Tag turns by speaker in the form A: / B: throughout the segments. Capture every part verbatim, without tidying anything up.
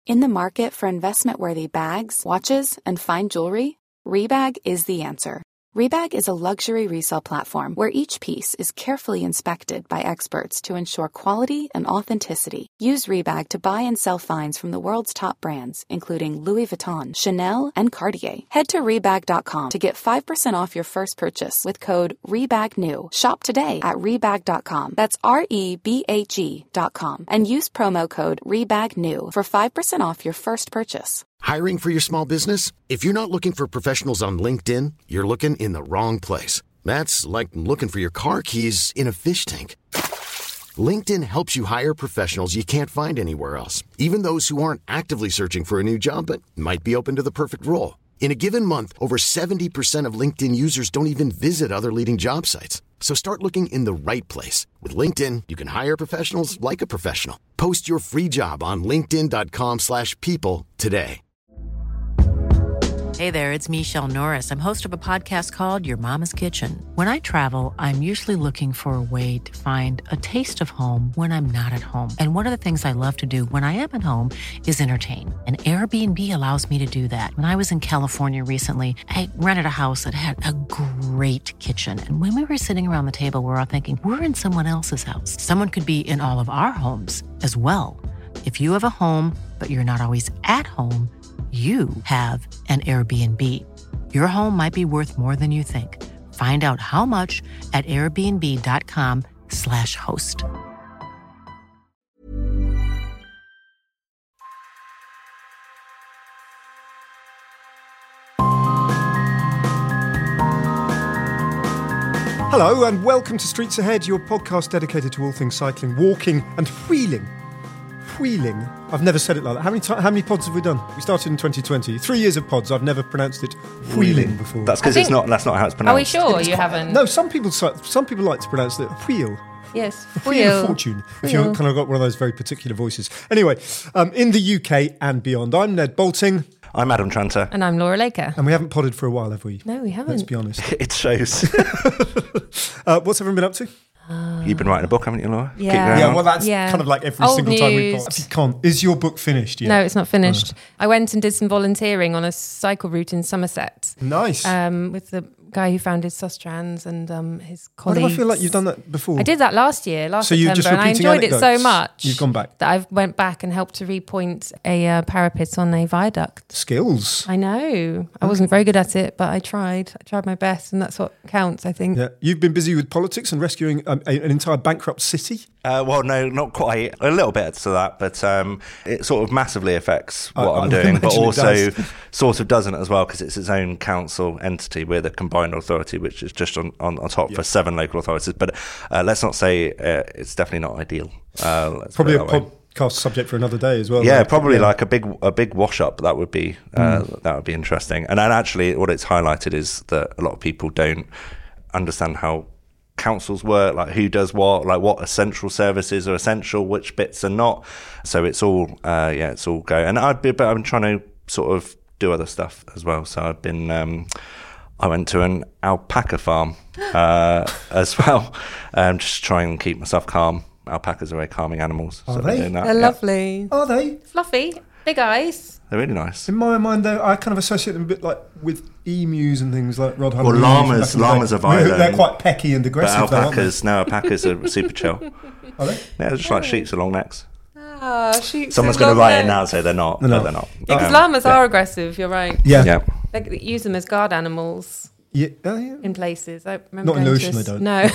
A: In the market for investment-worthy bags, watches, and fine jewelry, Rebag is the answer. Rebag is a luxury resale platform where each piece is carefully inspected by experts to ensure quality and authenticity. Use Rebag to buy and sell finds from the world's top brands, including Louis Vuitton, Chanel, and Cartier. Head to Rebag dot com to get five percent off your first purchase with code REBAGNEW. Shop today at Rebag dot com. That's R E B A G dot com. And use promo code REBAGNEW for five percent off your first purchase.
B: Hiring for your small business? If you're not looking for professionals on LinkedIn, you're looking in the wrong place. That's like looking for your car keys in a fish tank. LinkedIn helps you hire professionals you can't find anywhere else, even those who aren't actively searching for a new job but might be open to the perfect role. In a given month, over seventy percent of LinkedIn users don't even visit other leading job sites. So start looking in the right place. With LinkedIn, you can hire professionals like a professional. Post your free job on linkedin dot com slash people today.
C: Hey there, it's Michelle Norris. I'm host of a podcast called Your Mama's Kitchen. When I travel, I'm usually looking for a way to find a taste of home when I'm not at home. And one of the things I love to do when I am at home is entertain. And Airbnb allows me to do that. When I was in California recently, I rented a house that had a great kitchen. And when we were sitting around the table, we were all thinking, we're in someone else's house. Someone could be in all of our homes as well. If you have a home, but you're not always at home, you have an Airbnb. Your home might be worth more than you think. Find out how much at airbnb dot com slash host.
D: Hello and welcome to Streets Ahead, your podcast dedicated to all things cycling, walking and wheeling. Wheeling. I've never said it like that. How many ti- how many pods have we done? We started in twenty twenty. Three years of pods. I've never pronounced it wheeling before.
E: That's because it's not. That's not how it's pronounced.
F: Are we sure you haven't?
D: No, some people some people like to pronounce it wheel.
F: Yes,
D: wheel, wheel of fortune. If you've kind of got one of those very particular voices. Anyway, um, in the U K and beyond, I'm Ned Bolting.
E: I'm Adam Tranter.
F: And I'm Laura Laker.
D: And we haven't podded for a while, have we?
F: No, we haven't.
D: Let's be honest.
E: It shows.
D: uh, what's everyone been up to?
E: Uh, You've been writing a book, haven't you, Laura?
F: Yeah.
D: Yeah, well, that's
F: yeah.
D: kind of like every
F: Old
D: single
F: news.
D: time we pod. You can't. Is your book finished yet?
F: No, it's not finished. Oh. I went and did some volunteering on a cycle route in Somerset.
D: Nice.
F: Um, with the guy who founded Sustrans and um, his colleagues.
D: Why do I feel like you've done that before?
F: I did that last year, last
D: so
F: September,
D: you're just
F: and I enjoyed
D: anecdotes.
F: it so much.
D: You've gone back.
F: That I went back and helped to repoint a uh, parapet on a viaduct.
D: Skills.
F: I know. I wasn't very good at it, but I tried. I tried my best, and that's what counts, I think.
D: Yeah. You've been busy with politics and rescuing um, a, an entire bankrupt city?
E: Uh, well, no, not quite. A little bit to that, but um, it sort of massively affects what
D: I,
E: I'm
D: I
E: doing, but also
D: sort
E: of doesn't as well, because it's its own council entity with a combined authority, which is just on, on, on top yeah. for seven local authorities. But uh, let's not say uh, it's definitely not ideal. Uh,
D: Probably a podcast subject for another day as well.
E: Yeah,
D: like,
E: probably
D: yeah.
E: like a big a big wash up. That would be uh,
D: mm.
E: that would be interesting. And, and actually, what it's highlighted is that a lot of people don't understand how councils work, like who does what, like what essential services are essential, which bits are not. So it's all uh, yeah, it's all go. And I'd be, but I'm trying to sort of do other stuff as well. So I've been. Um, I went to an alpaca farm uh, as well, um, just trying to keep myself calm. Alpacas are very calming animals.
D: Are
E: so
D: they?
E: Doing that.
F: They're
E: yeah.
F: lovely.
D: Are they?
F: Fluffy. Big eyes.
E: They're really nice.
D: In my mind, though, I kind of associate them a bit like with emus and things like Rod Hunter.
E: Well, llamas, llamas are violent.
D: They're quite pecky and aggressive.
E: But alpacas, no, alpacas are super chill.
D: Are they?
E: Yeah, they're just like sheep with long necks.
F: Ah, sheep.
E: Someone's going to write it now and say they're not,
D: they're
E: but
D: not.
E: they're not.
F: Yeah, because
E: Um,
F: llamas
E: yeah.
F: are aggressive. You're right.
D: Yeah.
E: Yeah.
F: They use them as guard animals.
D: Yeah. Oh, yeah.
F: In places. I remember
D: Not in
F: going
D: the ocean,
F: to a,
D: they don't.
F: No.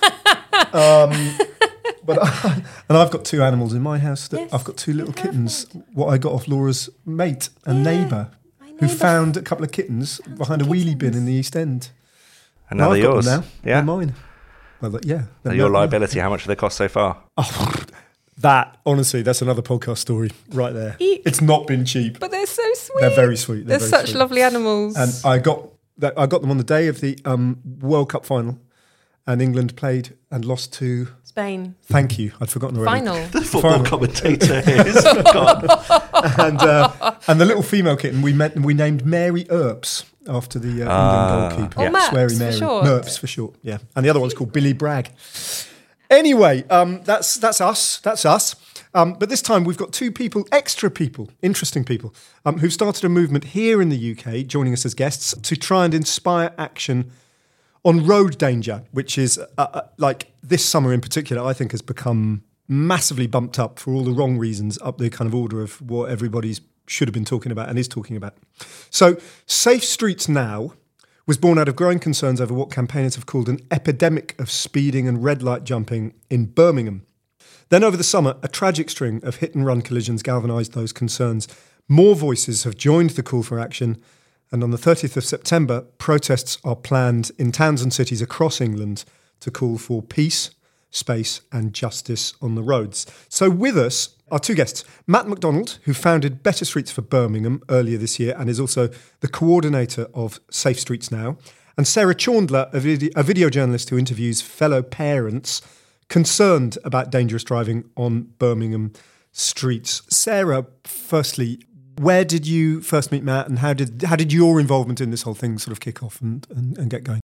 D: um, but I, and I've got two animals in my house. That
F: Yes,
D: I've got two little
F: you
D: kittens.
F: haven't.
D: What I got off Laura's mate and
F: Yeah,
D: neighbour,
F: my
D: who
F: neighbour
D: found a couple of kittens behind a wheelie bin in the East End.
E: And now
D: I've
E: they're
D: got
E: yours.
D: them now.
E: Yeah.
D: They're mine. Well, th- yeah.
E: They're your liability. How much have they cost so far?
D: Oh, that, honestly, that's another podcast story right there.
F: Eek.
D: It's not been cheap.
F: But they're so sweet.
D: They're very sweet.
F: They're,
D: They're very
F: such
D: sweet.
F: lovely animals.
D: And I got that. I got them on the day of the um, World Cup final, and England played and lost to
F: Spain.
D: Thank you. I'd forgotten already.
F: Final.
E: The football
D: Final.
E: commentator is gone.
D: and uh, and the little female kitten we met, we named Mary Earps after the uh,
E: Ah,
D: England goalkeeper.
F: yeah. Or Merps
D: Sweary
F: for
D: Mary.
F: short.
D: Merps for short. Yeah. And the other one's called Billy Bragg. Anyway, um, that's that's us. That's us. Um, but this time we've got two people, extra people, interesting people, um, who've started a movement here in the U K, joining us as guests, to try and inspire action on road danger, which is, uh, uh, like this summer in particular, I think has become massively bumped up for all the wrong reasons, up the kind of order of what everybody's should have been talking about and is talking about. So Safe Streets Now was born out of growing concerns over what campaigners have called an epidemic of speeding and red light jumping in Birmingham. Then over the summer, a tragic string of hit-and-run collisions galvanised those concerns. More voices have joined the call for action, and on the thirtieth of September, protests are planned in towns and cities across England to call for peace, space and justice on the roads. So with us are two guests. Matt McDonald, who founded Better Streets for Birmingham earlier this year and is also the coordinator of Safe Streets Now, and Sarah Chaundler, a video, a video journalist who interviews fellow parents concerned about dangerous driving on Birmingham streets. Sarah, firstly, where did you first meet Matt, and how did how did your involvement in this whole thing sort of kick off and, and, and get going?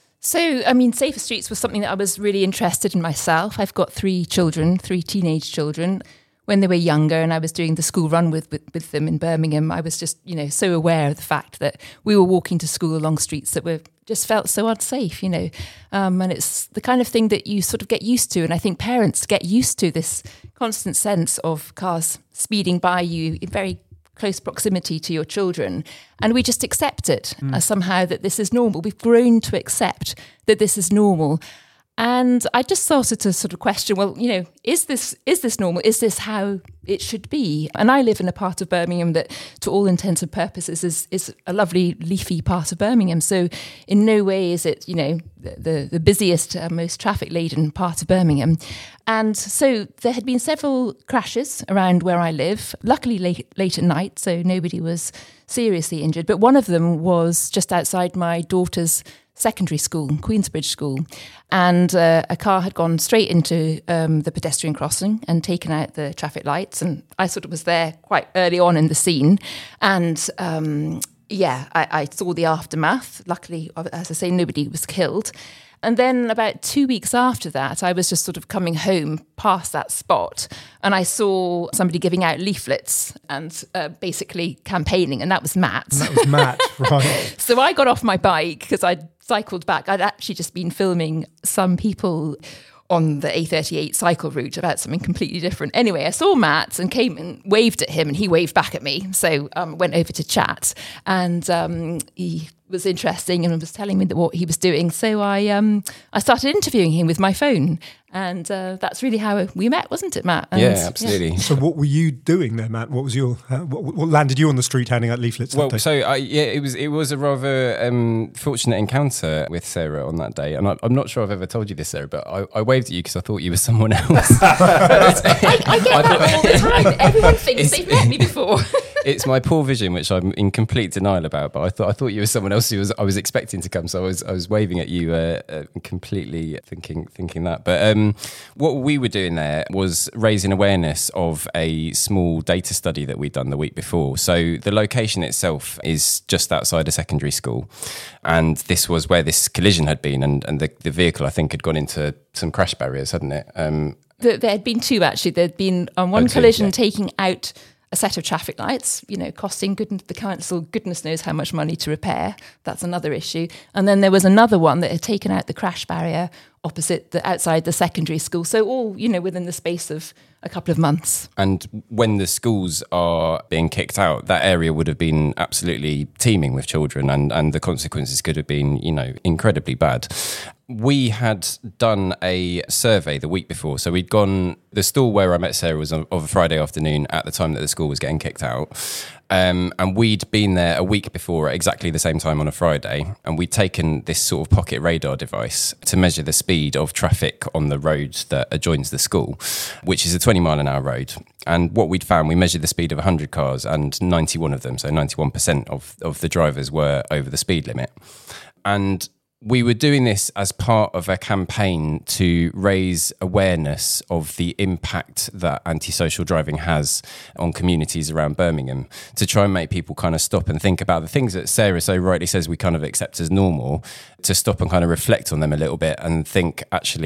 G: So, I mean, Safer Streets was something that I was really interested in myself. I've got three children, three teenage children. When they were younger and I was doing the school run with, with, with them in Birmingham, I was just, you know, so aware of the fact that we were walking to school along streets that were just felt so unsafe, you know. Um, and it's the kind of thing that you sort of get used to. And I think parents get used to this constant sense of cars speeding by you in very close proximity to your children. And we just accept it mm. as somehow that this is normal. We've grown to accept that this is normal. And I just started to sort of question, well, you know, is this is this normal? Is this how it should be? And I live in a part of Birmingham that, to all intents and purposes, is is a lovely leafy part of Birmingham. So in no way is it, you know, the, the busiest, uh, most traffic-laden part of Birmingham. And so there had been several crashes around where I live, luckily late, late at night, so nobody was seriously injured. But one of them was just outside my daughter's secondary school, Queensbridge School, and uh, a car had gone straight into um, the pedestrian crossing and taken out the traffic lights. And I sort of was there quite early on in the scene. And um, yeah, I, I saw the aftermath. Luckily, as I say, nobody was killed. And then about two weeks after that, I was just sort of coming home past that spot and I saw somebody giving out leaflets and uh, basically campaigning, and that was Matt.
D: And that was Matt, right.
G: So I got off my bike because I'd cycled back. I'd actually just been filming some people on the A thirty-eight cycle route about something completely different. Anyway, I saw Matt and came and waved at him and he waved back at me. So I um, went over to chat and um, he was interesting and was telling me that what he was doing. So I um, I started interviewing him with my phone. And uh, that's really how we met, wasn't it, Matt? And,
H: yeah, absolutely.
G: Yeah.
D: So what were you doing there, Matt? What was your uh, what, what landed you on the street handing out leaflets?
H: Well,
D: that day?
H: so I, yeah, it was it was a rather um, fortunate encounter with Sarah on that day, and I, I'm not sure I've ever told you this, Sarah, but I, I waved at you because I thought you were someone else.
G: I, I get that all the time. Everyone thinks they've met me before.
H: It's my poor vision, which I'm in complete denial about. But I thought I thought you were someone else who was I was expecting to come, so I was I was waving at you, uh, uh, completely thinking thinking that. But um, what we were doing there was raising awareness of a small data study that we'd done the week before. So the location itself is just outside a secondary school, and this was where this collision had been, and, and the, the vehicle I think had gone into some crash barriers, hadn't it? Um,
G: there had been two actually. There'd been um, one
H: oh, two,
G: collision
H: yeah.
G: taking out a set of traffic lights, you know, costing goodness, the council goodness knows how much money to repair. That's another issue. And then there was another one that had taken out the crash barrier opposite the outside the secondary school. So all, you know, within the space of a couple of months.
H: And when the schools are being kicked out, that area would have been absolutely teeming with children, and, and the consequences could have been, you know, incredibly bad. We had done a survey the week before. So we'd gone, the stall where I met Sarah was on, of a Friday afternoon at the time that the school was getting kicked out. Um, and we'd been there a week before at exactly the same time on a Friday. And we'd taken this sort of pocket radar device to measure the speed of traffic on the road that adjoins the school, which is a twenty mile an hour road. And what we'd found, we measured the speed of one hundred cars, and ninety-one of them, so ninety-one percent of, of the drivers were over the speed limit. And we were doing this as part of a campaign to raise awareness of the impact that antisocial driving has on communities around Birmingham, to try and make people kind of stop and think about the things that Sarah so rightly says we kind of accept as normal, to stop and kind of reflect on them a little bit and think, actually,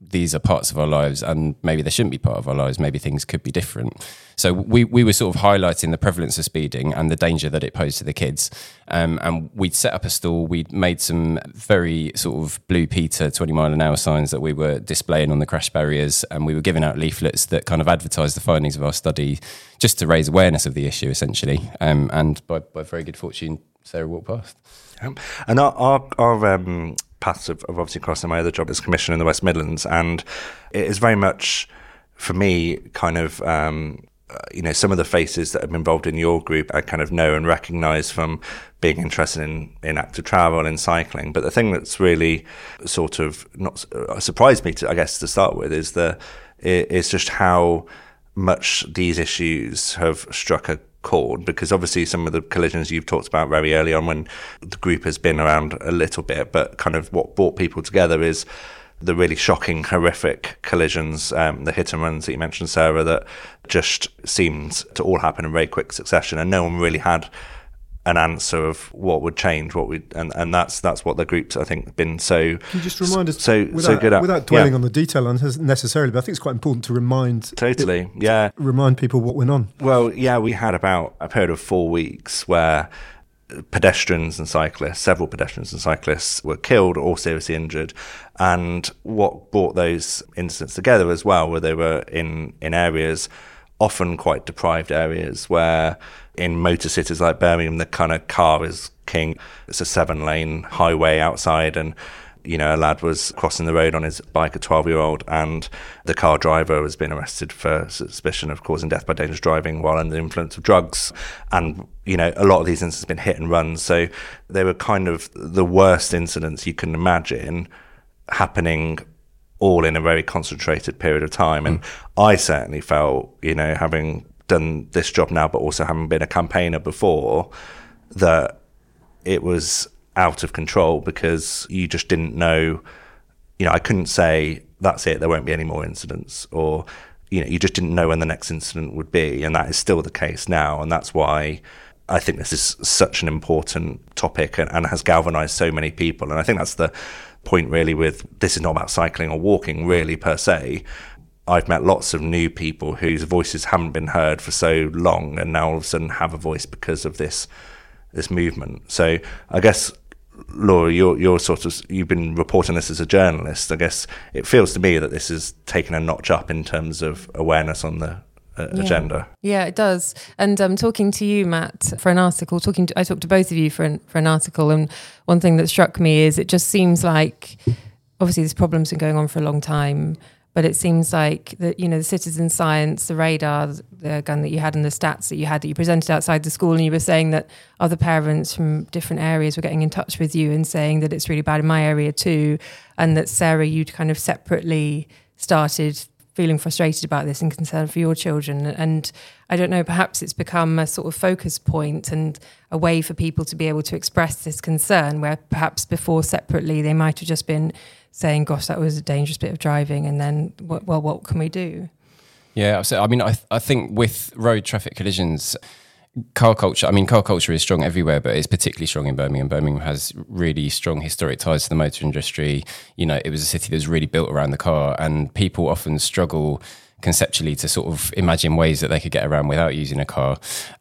H: these are parts of our lives and maybe they shouldn't be part of our lives. Maybe things could be different. So we, we were sort of highlighting the prevalence of speeding and the danger that it posed to the kids. Um, and we'd set up a stall. We'd made some very sort of Blue Peter twenty mile an hour signs that we were displaying on the crash barriers. And we were giving out leaflets that kind of advertised the findings of our study just to raise awareness of the issue, essentially. Um, and by, by very good fortune, Sarah walked past.
E: Um, and our, our, our um, paths have, have obviously crossed in my other job as Commissioner in the West Midlands, and it is very much, for me, kind of, um, uh, you know, some of the faces that have been involved in your group I kind of know and recognise from being interested in, in active travel and cycling. But the thing that's really sort of not uh, surprised me, to, I guess, to start with, is the is just how much these issues have struck a chord, because obviously some of the collisions you've talked about very early on when the group has been around a little bit, but kind of what brought people together is the really shocking, horrific collisions, um, the hit and runs that you mentioned, Sarah, that just seemed to all happen in very quick succession, and no one really had an answer of what would change, what we and, and that's that's what the group's, I think, been so.
D: Can you just remind us,
E: so
D: without,
E: so good at,
D: without dwelling
E: yeah.
D: on the detail necessarily, but I think it's quite important to remind
E: totally,
D: it,
E: yeah,
D: remind people what went on.
E: Well, yeah, we had about a period of four weeks where pedestrians and cyclists, several pedestrians and cyclists, were killed or seriously injured. And what brought those incidents together as well, where they were in in areas, often quite deprived areas, where in motor cities like Birmingham, the kind of car is king. It's a seven-lane highway outside, and you know, a lad was crossing the road on his bike, a twelve-year-old, and the car driver was being arrested for suspicion of causing death by dangerous driving while under the influence of drugs. And, you know, a lot of these incidents have been hit and runs. So they were kind of the worst incidents you can imagine happening all in a very concentrated period of time. And I certainly felt, you know, having done this job now, but also having been a campaigner before, that it was out of control, because you just didn't know, you know, I couldn't say, that's it, there won't be any more incidents, or, you know, you just didn't know when the next incident would be. And that is still the case now. And that's why I think this is such an important topic and, and has galvanized so many people. And I think that's the point really with, this is not about cycling or walking really per se. I've met lots of new people whose voices haven't been heard for so long, and now all of a sudden have a voice because of this this movement. So I guess, Laura, you're, you're sort of, you've been reporting this as a journalist. I guess it feels to me that this has taken a notch up in terms of awareness on the uh,
F: yeah.
E: agenda.
F: Yeah, it does. And um, talking to you, Matt, for an article, talking to, I talked to both of you for an, for an article, and one thing that struck me is it just seems like, obviously this problem's been going on for a long time, but it seems like that, you know, the citizen science, the radar, the gun that you had, and the stats that you had that you presented outside the school, and you were saying that other parents from different areas were getting in touch with you and saying that it's really bad in my area too, and that, Sarah, you'd kind of separately started feeling frustrated about this and concerned for your children. And I don't know, perhaps it's become a sort of focus point and a way for people to be able to express this concern, where perhaps before separately they might have just been saying, gosh, that was a dangerous bit of driving, and then, well, what can we do?
H: Yeah, so, I mean, I I think with road traffic collisions, car culture, I mean, car culture is strong everywhere, but it's particularly strong in Birmingham. Birmingham has really strong historic ties to the motor industry. You know, it was a city that was really built around the car, and people often struggle conceptually to sort of imagine ways that they could get around without using a car.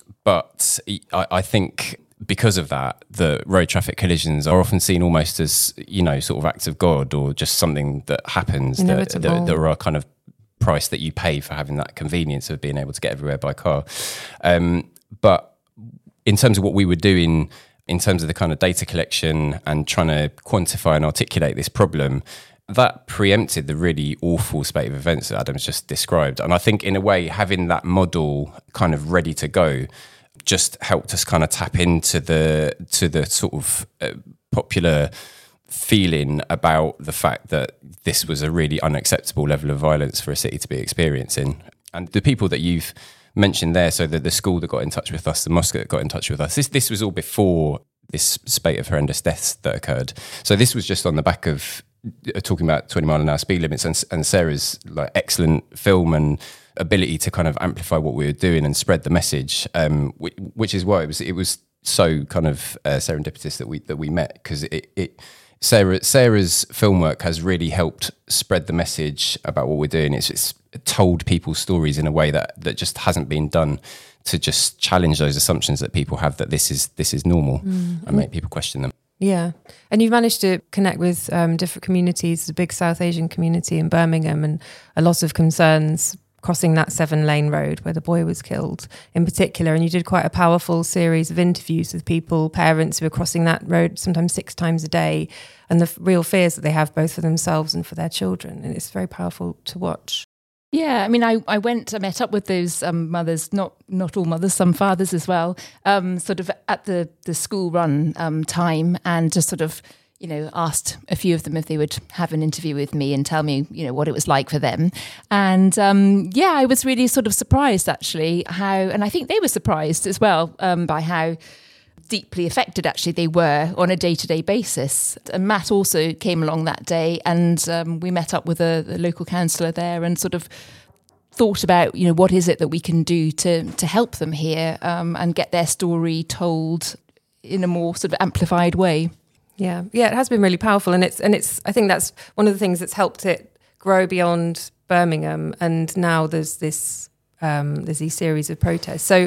H: But I, I think because of that, the road traffic collisions are often seen almost as, you know, sort of acts of God, or just something that happens that, that, that are kind of price that you pay for having that convenience of being able to get everywhere by car. Um, but in terms of what we were doing, in terms of the kind of data collection and trying to quantify and articulate this problem, that preempted the really awful spate of events that Adam's just described. And I think in a way, having that model kind of ready to go just helped us kind of tap into the to the sort of uh, popular feeling about the fact that this was a really unacceptable level of violence for a city to be experiencing. And the people that you've mentioned there, so the, the school that got in touch with us, the mosque that got in touch with us, this this was all before this spate of horrendous deaths that occurred. So this was just on the back of uh, talking about twenty mile an hour speed limits, and, and Sarah's like excellent film and ability to kind of amplify what we were doing and spread the message, um, which, which is why it was it was so kind of uh, serendipitous that we that we met, because it, it Sarah, Sarah's film work has really helped spread the message about what we're doing. It's, it's told people's stories in a way that, that just hasn't been done, to just challenge those assumptions that people have that this is this is normal mm. and make people question them.
F: Yeah. And you've managed to connect with um, different communities, the big South Asian community in Birmingham, and a lot of concerns crossing that seven lane road where the boy was killed in particular. And you did quite a powerful series of interviews with people, parents who are crossing that road sometimes six times a day, and the f- real fears that they have both for themselves and for their children. And it's very powerful to watch.
G: Yeah, I mean, I, I went, I met up with those um, mothers, not not all mothers, some fathers as well, um, sort of at the, the school run um, time, and just sort of, you know, asked a few of them if they would have an interview with me and tell me, you know, what it was like for them. And um, yeah, I was really sort of surprised actually how, and I think they were surprised as well um, by how deeply affected actually they were on a day-to-day basis. And Matt also came along that day, and um, we met up with a, a local councillor there and sort of thought about, you know, what is it that we can do to to help them here um, and get their story told in a more sort of amplified way.
F: Yeah, yeah, it has been really powerful, and it's and it's. I think that's one of the things that's helped it grow beyond Birmingham, and now there's this um, there's these series of protests. So,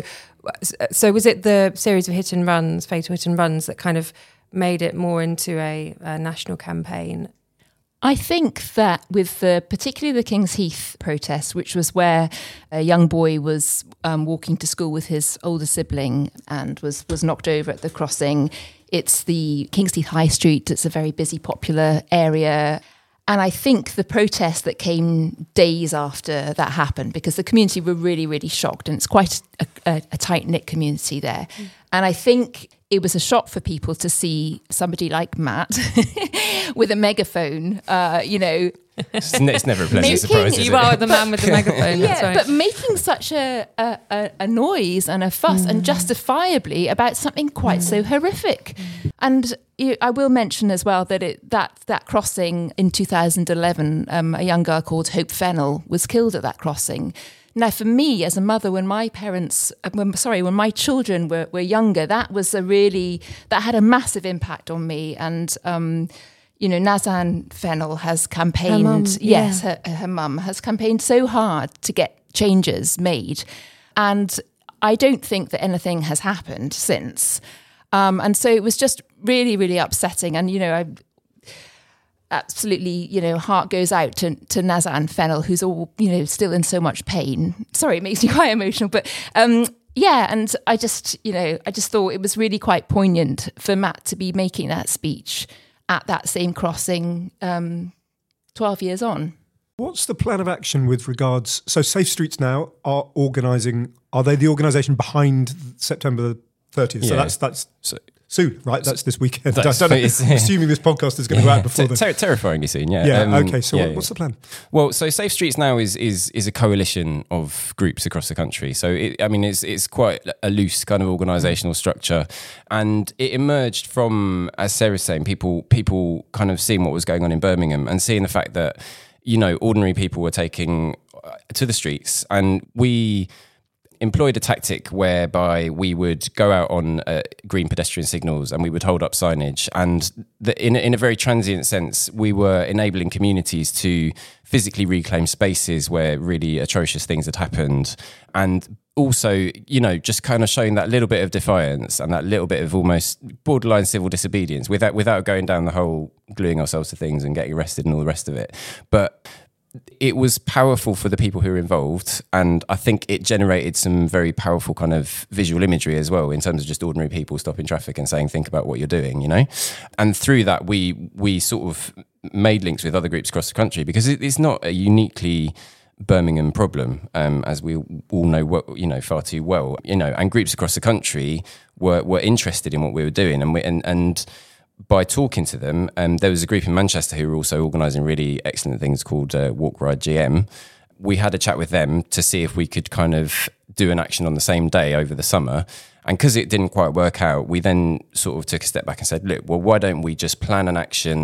F: so was it the series of hit and runs, fatal hit and runs, that kind of made it more into a, a national campaign?
G: I think that with the, particularly the King's Heath protest, which was where a young boy was um, walking to school with his older sibling and was was knocked over at the crossing. It's the King's Heath High Street. It's a very busy, popular area. And I think the protest that came days after that happened, because the community were really, really shocked, and it's quite a, a, a tight-knit community there. Mm. And I think it was a shock for people to see somebody like Matt with a megaphone, uh, you know.
H: It's, it's never a pleasant surprise, is
F: You
H: it?
F: are the man with the megaphone.
G: Yeah,
F: that's right.
G: But making such a, a, a noise and a fuss, mm. and justifiably, about something quite mm. so horrific. Mm. And you, I will mention as well that it, that that crossing in two thousand eleven, um, a young girl called Hope Fennell was killed at that crossing. Now, for me as a mother, when my parents, when, sorry, when my children were, were younger, that was a really, that had a massive impact on me. And, um, you know, Nazan Fennell has campaigned,
F: her mum,
G: yes,
F: yeah.
G: her, her mum has campaigned so hard to get changes made. And I don't think that anything has happened since. Um, and so it was just really, really upsetting. And, you know, I absolutely, you know, heart goes out to, to Nazan Fennell, who's all, you know, still in so much pain. Sorry, it makes me quite emotional, but um, yeah. And I just, you know, I just thought it was really quite poignant for Matt to be making that speech at that same crossing um, twelve years on.
D: What's the plan of action with regards, so Safe Streets Now are organising, are they the organisation behind September thirtieth? So
H: yeah.
D: that's, that's
H: so,
D: soon, right? That's this weekend.
H: That's,
D: I don't know,
H: yeah.
D: assuming this podcast is going to go out before
H: Ter-
D: then.
H: ter- terrifyingly soon, yeah.
D: Yeah,
H: Um,
D: okay, so
H: yeah,
D: what,
H: yeah.
D: what's the plan?
H: Well, so Safe Streets Now is is is a coalition of groups across the country. So, it, I mean, it's it's quite a loose kind of organisational structure. And it emerged from, as Sarah's saying, people people kind of seeing what was going on in Birmingham and seeing the fact that, you know, ordinary people were taking to the streets. And we employed a tactic whereby we would go out on uh, green pedestrian signals and we would hold up signage, and the, in, in a very transient sense we were enabling communities to physically reclaim spaces where really atrocious things had happened, and also, you know, just kind of showing that little bit of defiance and that little bit of almost borderline civil disobedience without without going down the whole gluing ourselves to things and getting arrested and all the rest of it. But it was powerful for the people who were involved, and I think it generated some very powerful kind of visual imagery as well, in terms of just ordinary people stopping traffic and saying, think about what you're doing, you know? And through that, we we sort of made links with other groups across the country, because it, it's not a uniquely Birmingham problem, um, as we all know, what, you know, far too well, you know, and groups across the country were, were interested in what we were doing, and we, and, and by talking to them, um, there was a group in Manchester who were also organising really excellent things called uh, Walk Ride G M. We had a chat with them to see if we could kind of do an action on the same day over the summer. And because it didn't quite work out, we then sort of took a step back and said, look, well, why don't we just plan an action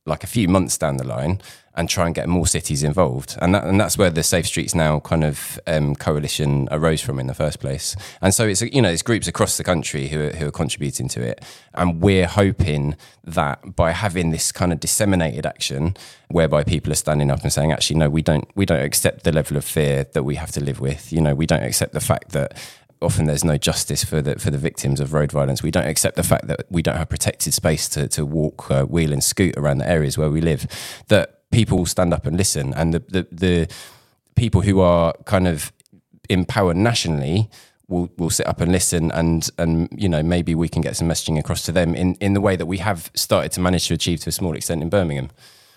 H: like a few months down the line and try and get more cities involved. And that, and that's where the Safe Streets Now kind of um, coalition arose from in the first place. And so it's, you know, it's groups across the country who are, who are contributing to it. And we're hoping that by having this kind of disseminated action, whereby people are standing up and saying, actually, no, we don't, we don't accept the level of fear that we have to live with. You know, we don't accept the fact that often there's no justice for the for the victims of road violence. We don't accept the fact that we don't have protected space to to walk, uh, wheel and scoot around the areas where we live. That people will stand up and listen, and the the, the people who are kind of in power nationally will will sit up and listen, and and you know, maybe we can get some messaging across to them in in the way that we have started to manage to achieve to a small extent in Birmingham.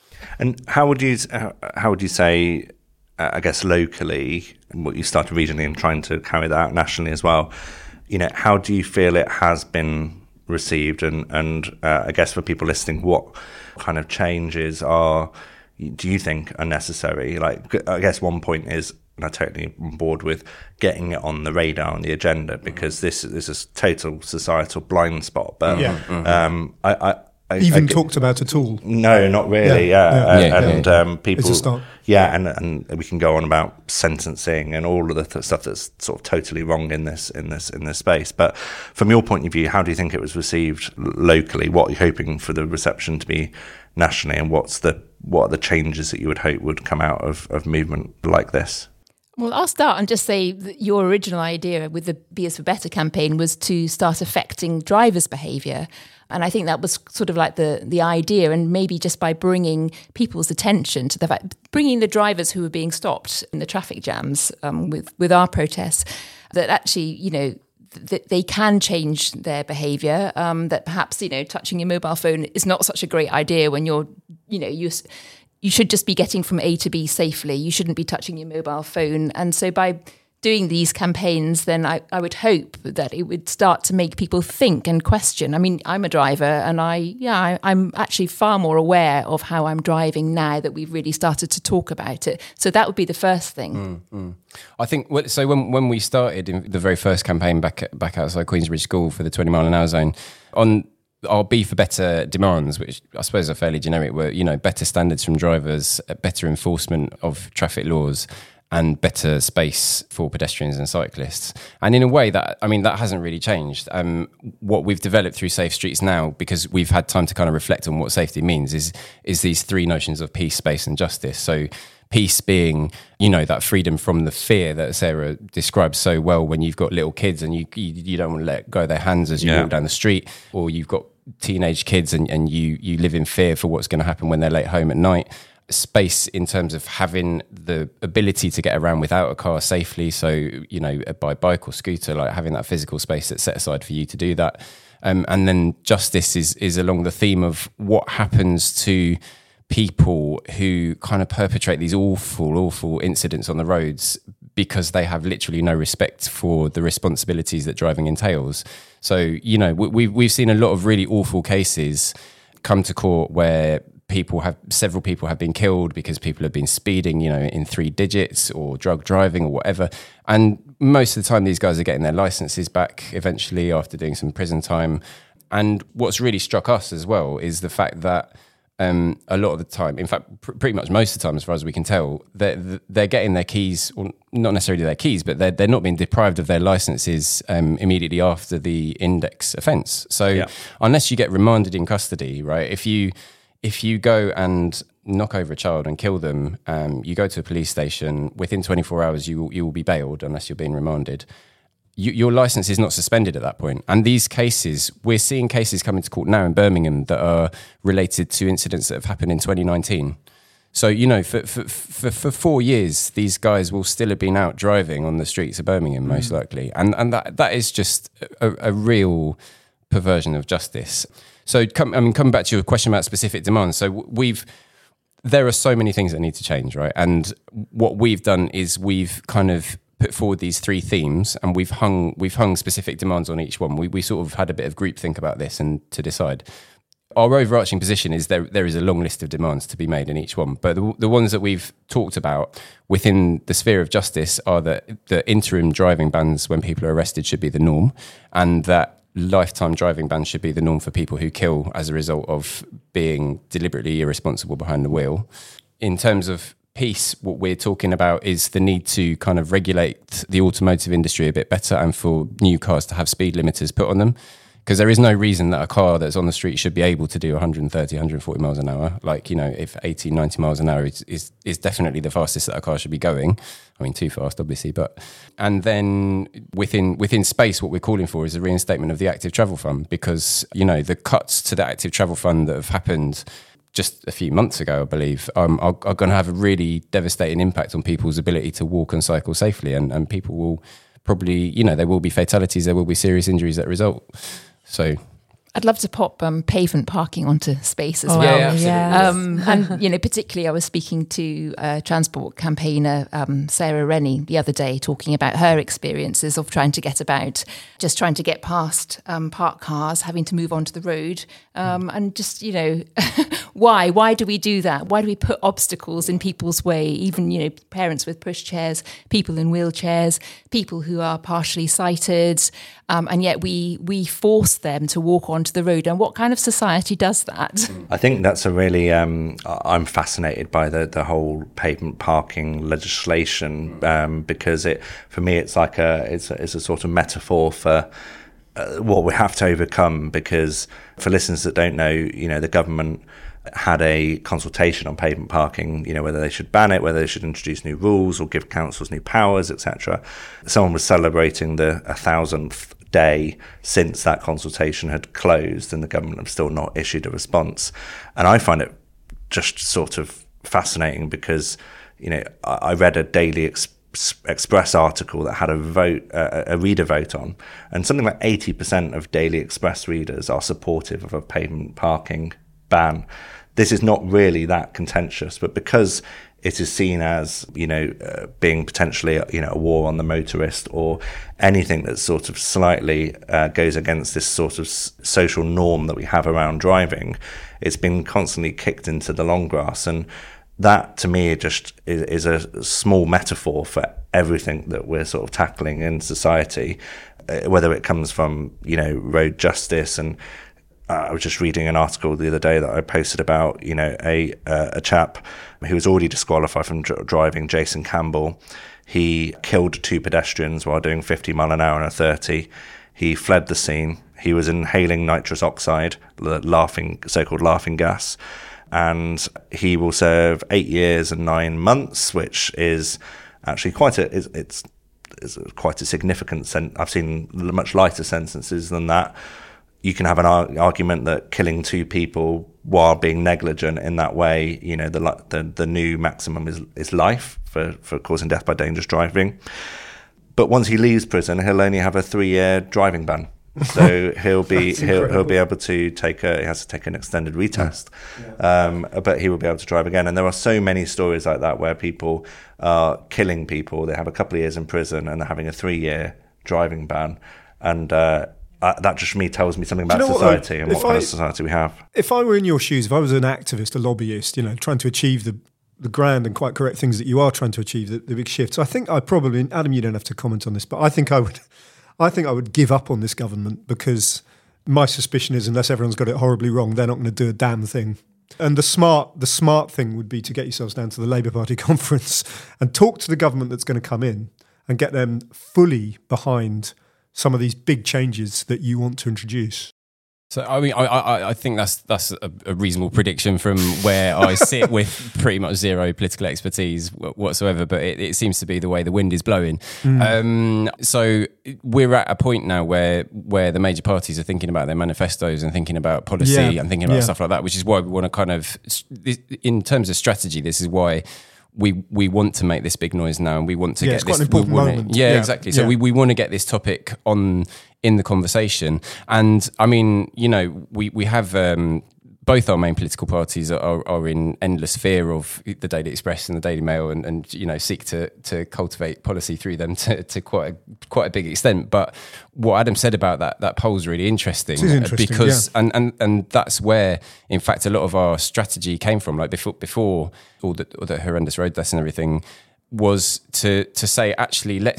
E: And how would you how would you say, uh, I guess locally, what you started regionally and trying to carry that out nationally as well, you know, how do you feel it has been received? And, and uh, I guess for people listening, what kind of changes are, do you think are necessary? Like, I guess one point is, and I'm totally on board with getting it on the radar, on the agenda, because this, this is total societal blind spot. But
D: yeah.
E: um, I, I I,
D: even
E: I,
D: talked about at all?
E: No, not really. Yeah,
D: yeah,
E: yeah.
H: yeah.
E: and
H: yeah.
E: Um, people.
D: It's a start.
E: Yeah, and and we can go on about sentencing and all of the th- stuff that's sort of totally wrong in this in this in this space. But from your point of view, how do you think it was received locally? What are you hoping for the reception to be nationally, and what's the what are the changes that you would hope would come out of of movement like this?
G: Well, I'll start and just say that your original idea with the Be Us for Better campaign was to start affecting drivers' behaviour. And I think that was sort of like the the idea, and maybe just by bringing people's attention to the fact, bringing the drivers who were being stopped in the traffic jams um, with, with our protests, that actually, you know, that they can change their behaviour, um, that perhaps, you know, touching your mobile phone is not such a great idea when you're, you know, you you should just be getting from A to B safely. You shouldn't be touching your mobile phone. And so by doing these campaigns, then I, I would hope that it would start to make people think and question. I mean, I'm a driver, and I, yeah, I, I'm actually far more aware of how I'm driving now that we've really started to talk about it. So that would be the first thing.
H: Mm, mm. I think, so when when we started in the very first campaign back back outside Queensbridge School for the twenty mile an hour zone, on our Be For Better demands, which I suppose are fairly generic, were, you know, better standards from drivers, better enforcement of traffic laws, and better space for pedestrians and cyclists. And in a way that, I mean, that hasn't really changed. Um, what we've developed through Safe Streets Now, because we've had time to kind of reflect on what safety means, is is these three notions of peace, space and justice. So peace being, you know, that freedom from the fear that Sarah describes so well when you've got little kids and you you, you don't want to let go of their hands as you yeah. walk down the street, or you've got teenage kids and, and you you live in fear for what's going to happen when they're late home at night. Space in terms of having the ability to get around without a car safely, so, you know, by bike or scooter, like having that physical space that's set aside for you to do that. Um, and then justice is is along the theme of what happens to people who kind of perpetrate these awful, awful incidents on the roads because they have literally no respect for the responsibilities that driving entails. So, you know, we, we've we've seen a lot of really awful cases come to court where people have, several people have been killed because people have been speeding, you know, in three digits or drug driving or whatever. And most of the time, these guys are getting their licenses back eventually after doing some prison time. And what's really struck us as well is the fact that um, a lot of the time, in fact, pr- pretty much most of the time, as far as we can tell, they're, they're getting their keys, well, not necessarily their keys, but they're, they're not being deprived of their licenses um, immediately after the index offence. So yeah. unless you get remanded in custody, right, if you if you go and knock over a child and kill them, um, you go to a police station, within twenty-four hours you will, you will be bailed unless you're being remanded. You, your licence is not suspended at that point. And these cases, we're seeing cases coming to court now in Birmingham that are related to incidents that have happened in twenty nineteen. So, you know, for for, for, for four years, these guys will still have been out driving on the streets of Birmingham, mm. most likely. And and that that is just a, a real perversion of justice. So, come, I mean, coming back to your question about specific demands. So we've, there are so many things that need to change, right? And what we've done is we've kind of put forward these three themes, and we've hung we've hung specific demands on each one. We we sort of had a bit of groupthink about this and to decide. Our overarching position is there there is a long list of demands to be made in each one, but the, the ones that we've talked about within the sphere of justice are that the interim driving bans when people are arrested should be the norm, and that lifetime driving ban should be the norm for people who kill as a result of being deliberately irresponsible behind the wheel. In terms of piece, what we're talking about is the need to kind of regulate the automotive industry a bit better and for new cars to have speed limiters put on them. Because there is no reason that a car that's on the street should be able to do one thirty, one forty miles an hour. Like, you know, if eighty, ninety miles an hour is, is, is definitely the fastest that a car should be going. I mean, too fast, obviously. But and then within within space, what we're calling for is a reinstatement of the Active Travel Fund, because, you know, the cuts to the Active Travel Fund that have happened just a few months ago, I believe, um, are, are going to have a really devastating impact on people's ability to walk and cycle safely. And, and people will probably, you know, there will be fatalities, there will be serious injuries that result. So
G: I'd love to pop um, pavement parking onto space as
F: Oh,
G: well.
H: yeah,
F: yeah.
G: Um, and, you know, particularly I was speaking to a transport campaigner, um, Sarah Rennie, the other day, talking about her experiences of trying to get about, just trying to get past um, parked cars, having to move onto the road. Um, and just, you know, why? Why do we do that? Why do we put obstacles in people's way? Even, you know, parents with pushchairs, people in wheelchairs, people who are partially sighted. Um, and yet we we force them to walk onto the road. And what kind of society does that?
E: I think that's a really, um, I'm fascinated by the, the whole pavement parking legislation um, because it, for me, it's like a, it's a, it's a sort of metaphor for uh, what we have to overcome. Because for listeners that don't know, you know, the government had a consultation on pavement parking, you know, whether they should ban it, whether they should introduce new rules or give councils new powers, et cetera. Someone was celebrating the a thousandth day since that consultation had closed, and the government have still not issued a response. And I find it just sort of fascinating because, you know, I, I read a Daily Ex- Express article that had a vote, uh, a reader vote on, and something like eighty percent of Daily Express readers are supportive of a pavement parking ban. This is not really that contentious, but because it is seen as, you know, uh, being potentially, you know, a war on the motorist or anything that sort of slightly uh, goes against this sort of s- social norm that we have around driving, it's been constantly kicked into the long grass. And that, to me, just is, is a small metaphor for everything that we're sort of tackling in society, uh, whether it comes from, you know, road justice. And Uh, I was just reading an article the other day that I posted about, you know, a uh, a chap who was already disqualified from dr- driving, Jason Campbell. He killed two pedestrians while doing fifty mile an hour and a thirty. He fled the scene. He was inhaling nitrous oxide, the laughing, so-called laughing gas, and he will serve eight years and nine months, which is actually quite a it's, it's, it's quite a significant sen- I've seen much lighter sentences than that. You can have an ar- argument that killing two people while being negligent in that way, you know, the the, the new maximum is, is life for, for causing death by dangerous driving. But once he leaves prison, he'll only have a three-year driving ban. So he'll be he'll he'll be able to take a he has to take an extended retest, yeah. um, but he will be able to drive again. And there are so many stories like that where people are killing people. They have a couple of years in prison and they're having a three-year driving ban, and uh, Uh, that just for me tells me something about society what, and what kind I, of society we have.
D: If I were in your shoes, if I was an activist, a lobbyist, you know, trying to achieve the the grand and quite correct things that you are trying to achieve, the, the big shifts, I think I probably, Adam, you don't have to comment on this, but I think I would, I think I would give up on this government, because my suspicion is, unless everyone's got it horribly wrong, they're not going to do a damn thing. And the smart, the smart thing would be to get yourselves down to the Labour Party conference and talk to the government that's going to come in and get them fully behind some of these big changes that you want to introduce.
H: So, I mean, I, I, I think that's that's a, a reasonable prediction from where I sit with pretty much zero political expertise whatsoever, but it, it seems to be the way the wind is blowing. Mm. Um, so we're at a point now where where the major parties are thinking about their manifestos and thinking about policy yeah. and thinking about yeah. stuff like that, which is why we want to kind of, in terms of strategy, this is why we we want to make this big noise now, and we want to
D: yeah,
H: get
D: it's
H: this.
D: Quite an important
H: wanna,
D: moment.
H: Yeah,
D: yeah,
H: exactly. So
D: yeah.
H: we, we want to get this topic on in the conversation, and I mean, you know, we we have um, both our main political parties are, are in endless fear of the Daily Express and the Daily Mail, and, and you know, seek to to cultivate policy through them to, to quite a, quite a big extent. But what Adam said about that that poll is really interesting,
D: interesting
H: because
D: yeah.
H: and, and and that's where, in fact, a lot of our strategy came from. Like before before all the, all the horrendous road deaths and everything, was to to say, actually, let's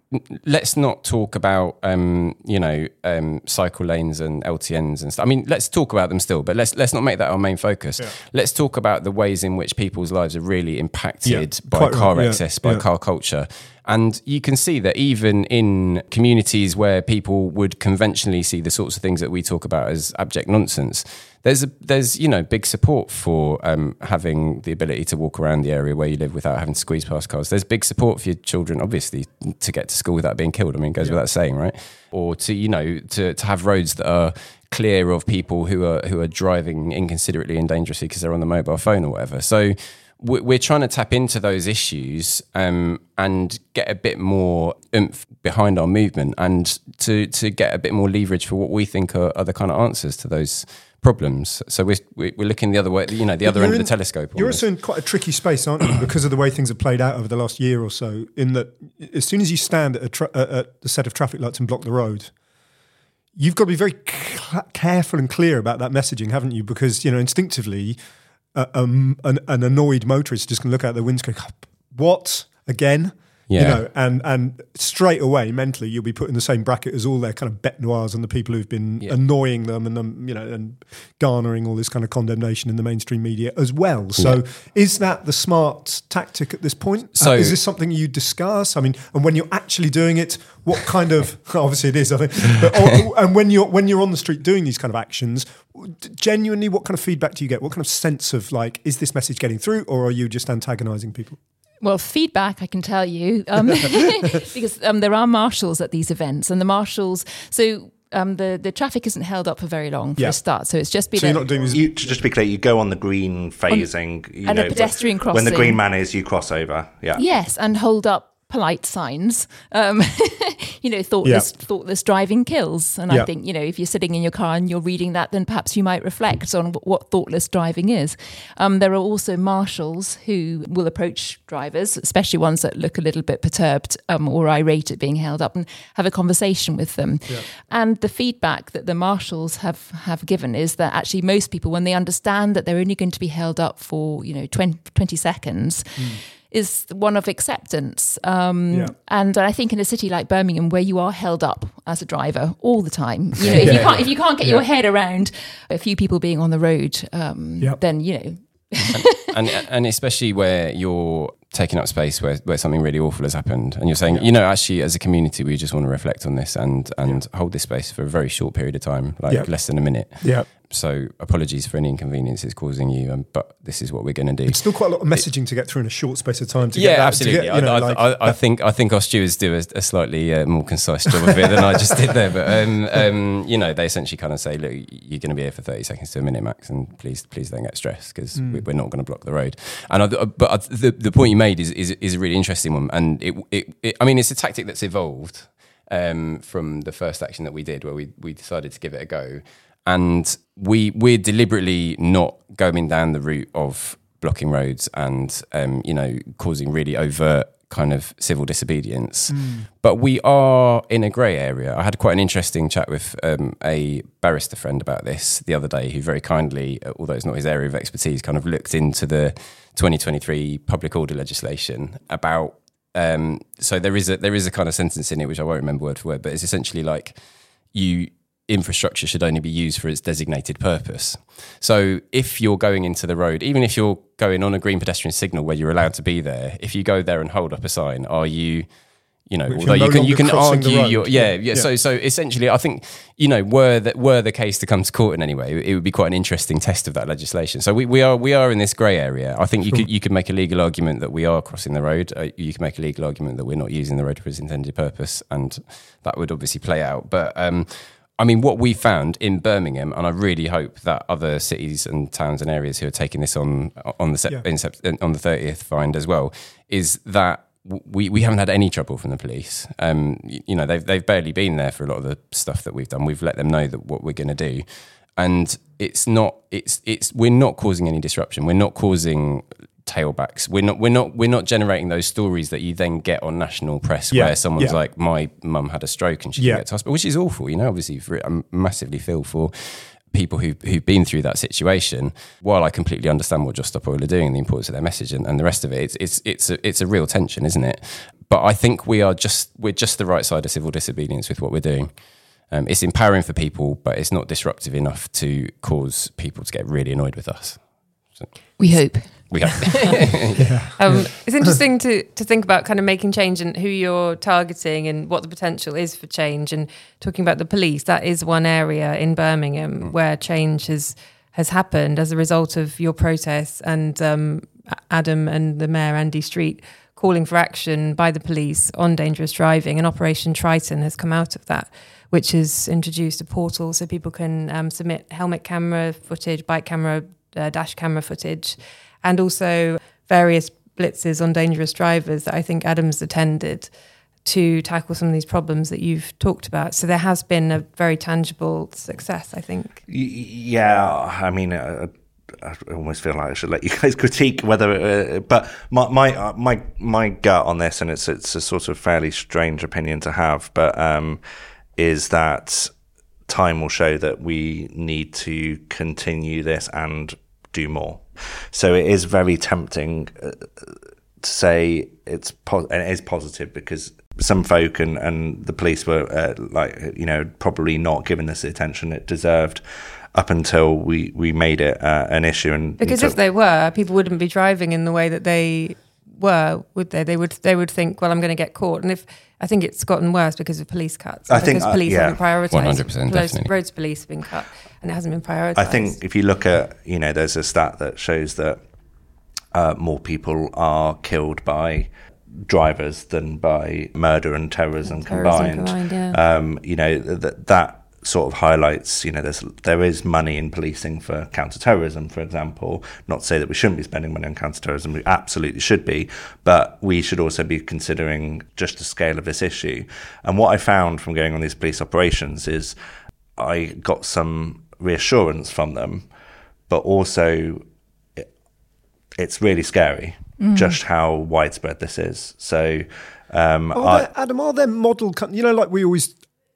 H: let's not talk about, um, you know, um, cycle lanes and L T Ns and stuff. I mean, let's talk about them still, but let's let's not make that our main focus. Yeah. Let's talk about the ways in which people's lives are really impacted yeah, by car right. excess, yeah. by yeah. car culture. And you can see that even in communities where people would conventionally see the sorts of things that we talk about as abject nonsense, there's a, there's you know big support for um, having the ability to walk around the area where you live without having to squeeze past cars. There's big support for your children, obviously, to get to school without being killed. I mean, it goes yeah. without saying, right? Or to you know to to have roads that are clear of people who are who are driving inconsiderately and dangerously because they're on the mobile phone or whatever. So we're trying to tap into those issues um, and get a bit more oomph behind our movement, and to to get a bit more leverage for what we think are, are the kind of answers to those problems. So we're we're looking the other way, you know, the other
D: you're
H: end
D: in,
H: of the telescope.
D: You're also in quite a tricky space, aren't you, because of the way things have played out over the last year or so. In that, as soon as you stand at a, tra- at a set of traffic lights and block the road, you've got to be very c- careful and clear about that messaging, haven't you? Because you know, instinctively, Uh, um, an, an annoyed motorist is just going to look out the windscreen. What again?
H: Yeah.
D: You know, and and straight away mentally you'll be put in the same bracket as all their kind of bête noirs and the people who've been yeah. annoying them and um, you know and garnering all this kind of condemnation in the mainstream media as well. So yeah. is that the smart tactic at this point?
H: So
D: uh, is this something you discuss? I mean, and when you're actually doing it, what kind of obviously it is, I think. But or, and when you're when you're on the street doing these kind of actions, genuinely, what kind of feedback do you get? What kind of sense of like, is this message getting through, or are you just antagonising people?
G: Well, feedback, I can tell you, um, because um, there are marshals at these events, and the marshals, so um, the, the traffic isn't held up for very long for yeah. a start. So it's just been...
E: So you're not doing this... You, just to be clear, you go on the green phasing.
G: On,
E: you
G: and
E: know,
G: a pedestrian crossing.
E: When the green man is, you cross over. Yeah.
G: Yes, and hold up polite signs. Um, you know, thoughtless yeah. thoughtless driving kills. And yeah. I think, you know, if you're sitting in your car and you're reading that, then perhaps you might reflect on what thoughtless driving is. Um, there are also marshals who will approach drivers, especially ones that look a little bit perturbed um, or irate at being held up, and have a conversation with them. Yeah. And the feedback that the marshals have, have given is that actually most people, when they understand that they're only going to be held up for, you know, twenty, twenty seconds, mm. is one of acceptance. Um, yeah. And I think in a city like Birmingham, where you are held up as a driver all the time, you know, if, yeah, you, can't, yeah. if you can't get yeah. your head around a few people being on the road, um, yep. then, you know.
H: and, and and especially where you're taking up space where, where something really awful has happened, and you're saying, yeah. you know, actually as a community, we just want to reflect on this and, and yeah. hold this space for a very short period of time, like yeah. less than a minute. Yeah. So apologies for any inconvenience it's causing you, um, but this is what we're going to do.
D: It's still quite a lot of messaging it, to get through in a short space of time. To
H: yeah,
D: get that,
H: absolutely.
D: To get, you know,
H: I,
D: like,
H: I, I think I think our stewards do a, a slightly uh, more concise job of it than I just did there. But um, um, you know, they essentially kind of say, look, you're going to be here for thirty seconds to a minute max, and please, please don't get stressed because mm. we, we're not going to block the road. And I, but I, the the point you made is is, is a really interesting one, and it, it, it I mean, it's a tactic that's evolved um, from the first action that we did, where we we decided to give it a go. And we, we're deliberately not going down the route of blocking roads and, um, you know, causing really overt kind of civil disobedience. Mm. But we are in a grey area. I had quite an interesting chat with um, a barrister friend about this the other day, who very kindly, although it's not his area of expertise, kind of looked into the twenty twenty-three public order legislation about... Um, so there is a there is a kind of sentence in it, which I won't remember word for word, but it's essentially like you... infrastructure should only be used for its designated purpose. So if you're going into the road, even if you're going on a green pedestrian signal where you're allowed to be there, if you go there and hold up a sign, are you, you know,
D: if
H: although
D: no
H: you can you can argue your yeah, yeah
D: yeah.
H: So so essentially, I think, you know, were that were the case to come to court in any way, it would be quite an interesting test of that legislation. So we, we are we are in this grey area. I think you could you could make a legal argument that we are crossing the road. Uh, you can make a legal argument that we're not using the road for its intended purpose, and that would obviously play out. But um, I mean, what we found in Birmingham, and I really hope that other cities and towns and areas who are taking this on on the yeah. in, on the thirtieth find as well, is that we, we haven't had any trouble from the police. Um, you, you know, they've they've barely been there for a lot of the stuff that we've done. We've let them know that what we're going to do, and it's not it's it's we're not causing any disruption. We're not causing tailbacks. We're not we're not we're not generating those stories that you then get on national press yeah, where someone's yeah. like, my mum had a stroke and she yeah. didn't get to hospital, which is awful, you know, obviously for it, I massively feel for people who, who've been through that situation, while I completely understand what Just Stop Oil are doing and the importance of their message and, and the rest of it, it's it's it's a, it's a real tension, isn't it? But I think we are just we're just the right side of civil disobedience with what we're doing. Um, it's empowering for people, but it's not disruptive enough to cause people to get really annoyed with us. So,
G: we hope.
H: We hope.
D: yeah.
F: Um, it's interesting to, to think about kind of making change and who you're targeting and what the potential is for change. And talking about the police, that is one area in Birmingham mm. where change has has happened as a result of your protests and um, Adam and the Mayor, Andy Street, calling for action by the police on dangerous driving. And Operation Triton has come out of that, which has introduced a portal so people can um, submit helmet camera footage, bike camera, uh, dash camera footage, and also various blitzes on dangerous drivers that I think Adam's attended to tackle some of these problems that you've talked about. So there has been a very tangible success, I think.
E: Yeah, I mean, uh, I almost feel like I should let you guys critique whether, uh, but my my uh, my my gut on this, and it's it's a sort of fairly strange opinion to have, but um, is that time will show that we need to continue this and do more. So it is very tempting uh, to say it's po- and it is positive because some folk and, and the police were uh, like you know probably not given this the attention it deserved up until we, we made it uh, an issue. And
F: because
E: and so,
F: if they were, people wouldn't be driving in the way that they were, would they? They would they would think, well, I'm going to get caught. And if I think it's gotten worse because of police cuts.
E: I
F: because
E: think uh,
F: police
E: yeah.
F: haven't prioritised.
H: one hundred percent
F: roads,
H: definitely.
F: roads police have been cut and it hasn't been prioritised.
E: I think if you look at, you know, there's a stat that shows that uh, more people are killed by drivers than by murder and terrorism,
F: and terrorism
E: combined.
F: combined yeah.
E: Um, you know, that that sort of highlights, you know, there's there is money in policing for counter-terrorism, for example. Not to say that we shouldn't be spending money on counter-terrorism, we absolutely should be, but we should also be considering just the scale of this issue. And what I found from going on these police operations is I got some reassurance from them, but also it, it's really scary mm. just how widespread this is. So, um,
D: are
E: I,
D: there, Adam, are there model, you know, like we always